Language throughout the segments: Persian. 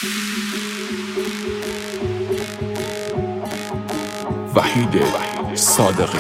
وحید صادقی.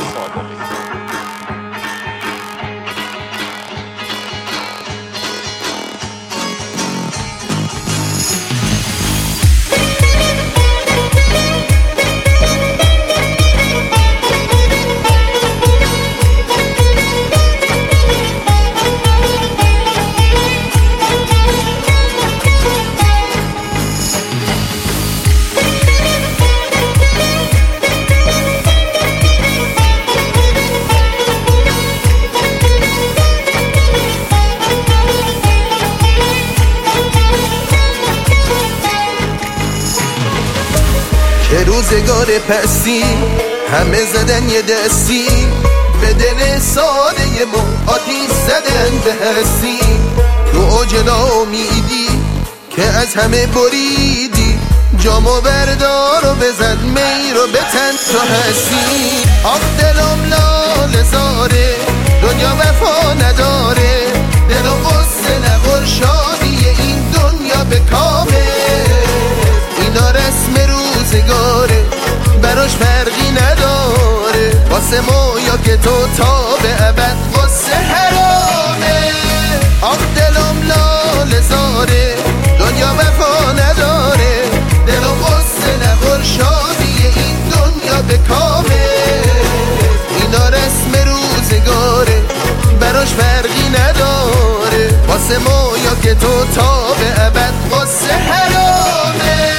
که روزگار پستی همه زدن یه دستی به دل ساده ما آتیش زدن به هستی. تو اوج ناامیدی که از همه بریدی جامو بردار و بزن می رو بتن تو هستی. آخ دلم لاله زاره دنیا وفا نداره، دل و غصه نخور شادی این دنیا به کامه. اینا رسم روزگاره براش فرقی نداره، واسه ما یا که تو تا به ابد واسه حرامه. آخ دلم لاله زاره دنیا وفا نداره، دل و غصه نخور شادی این دنیا به کامه. اینا رسم روزگاره براش فرقی نداره، واسه ما یا که تو تا به ابد واسه حرامه.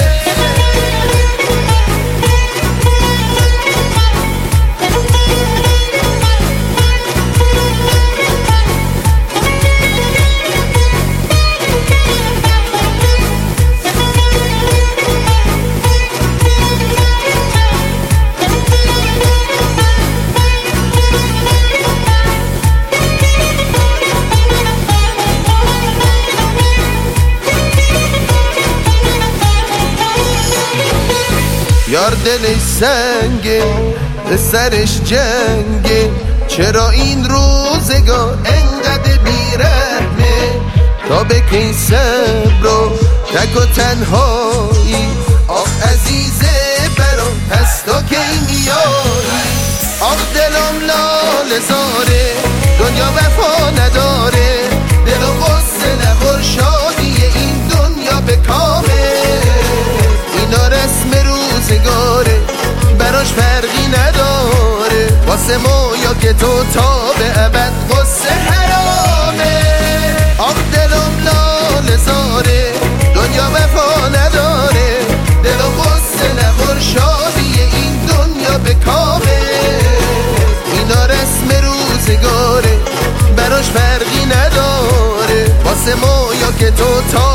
یار دلش سنگه سرش جنگه، چرا این روزگار انقدر بیرحمه؟ تا به کی صبر و تک و تنهایی؟ آخ عزیزه برام پس تا کی میایی؟ آخ دلم لاله زاره دنیا وفا نداره، دل و غصه نخور شادی این دنیا به کامه. اینا رسم روزگاره براش فرقی نداره، واسه ما یا که تو تا به ابد واسه حرامه. آخ دلم لاله زاره دنیا وفا نداره، دل و غصه نخور شادی این دنیا به کامه. اینا رسم روزگاره براش فرقی نداره، واسه ما یا که تو تا